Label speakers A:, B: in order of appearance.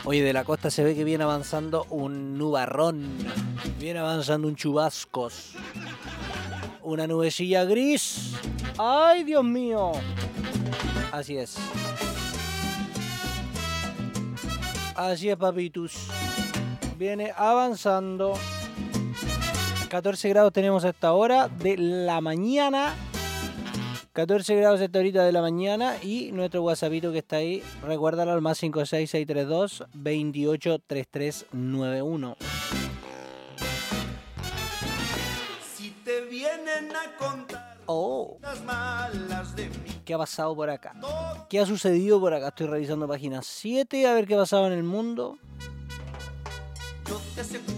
A: Oye, de la costa se ve que viene avanzando un nubarrón. Viene avanzando un chubascos. Una nubecilla gris. ¡Ay, Dios mío! Así es. Así es, papitus. Viene avanzando. 14 grados tenemos a esta hora de la mañana. 14 grados a esta horita de la mañana. Y nuestro WhatsAppito que está ahí, recuérdalo al más 56632 283391.
B: Si te vienen a contar las malas de mí.
A: ¿Qué ha pasado por acá? ¿Qué ha sucedido por acá? Estoy revisando página 7 a ver qué ha pasado en el mundo.
B: Yo te aseguro